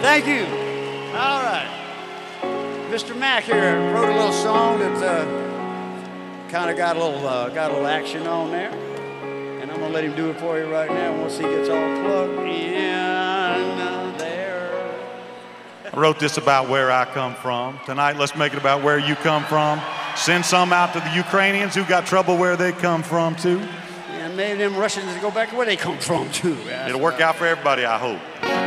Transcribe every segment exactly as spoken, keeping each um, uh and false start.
Thank you. All right. Mister Mack here wrote a little song that uh, kind of got a little uh, got a little action on there, and I'm gonna let him do it for you right now once he gets all plugged in uh, there. I wrote this about where I come from. Tonight, let's make it about where you come from. Send some out to the Ukrainians who got trouble where they come from too. And maybe them Russians go back to where they come from too. That's It'll work out for everybody, I hope.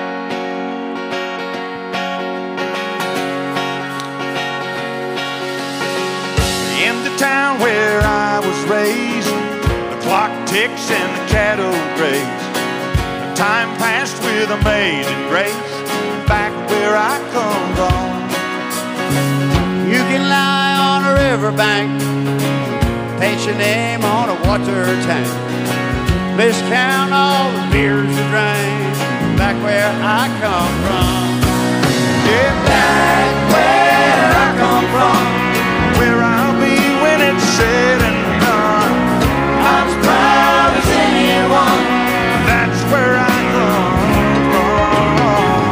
In the town where I was raised, the clock ticks and the cattle graze. The time passed with amazing grace, back where I come from. You can lie on a riverbank, paint your name on a water tank, miscount all the beers you drank, back where I come from. Yeah, back where I come from, where I'll be when it's said and done. I'm as proud as anyone, that's where I come from.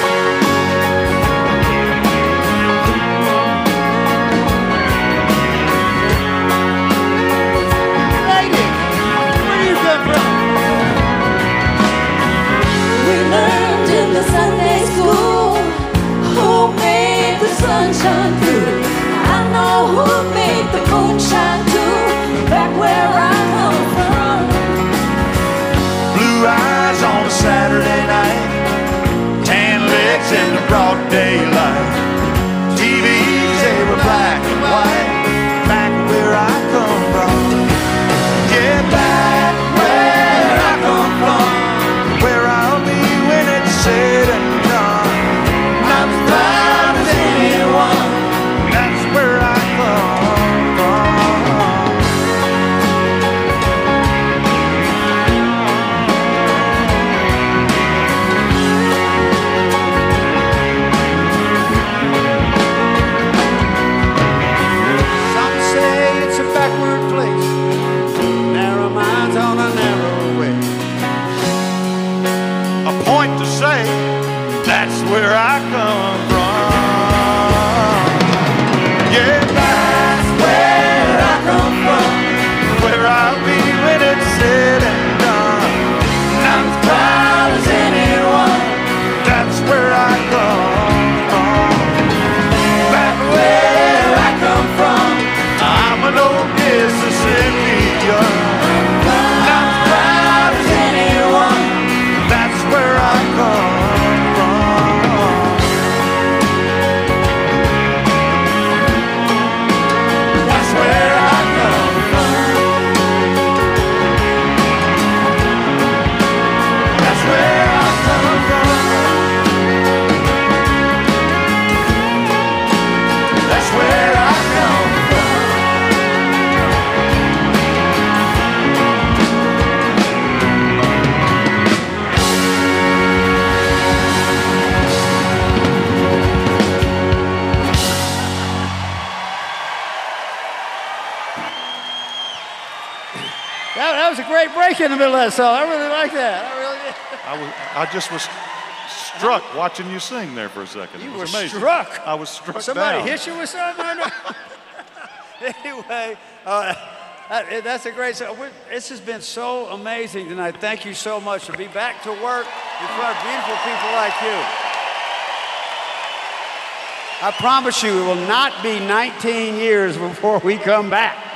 Lady, where do you come from? We learned in the Sunday school who made the sunshine through. I know who made the moonshine too, back where I come from. Blue eyes on a Saturday night, tan legs in the broad daylight. T Vs, they were black and white, back where I come from. Yeah, back where I come from, where I'll be when it's said and done. I'm as proud as anyone, that's where I come from. Some say it's a backward place, narrow minds on a narrow way. A point to say, that's where I come from. Yeah, that's where I come from, where I'll be when it's said and done. And I'm as proud as anyone, that's where I come from. Back where I come from, I'm an old Mississippian. And I'm as proud as anyone, that's where I come from. That's where I come from. That's where I come from. That's where I come from. That, that was a great break in the middle of that song. I really like that. I really did. I was, I just was struck watching you sing there for a second. You It were was amazing. struck. I was struck Somebody down. hit you with something? I know. Anyway, uh, that, that's a great song. We're, this has been so amazing tonight. Thank you so much to be back to work in front of beautiful people like you. I promise you it will not be nineteen years before we come back.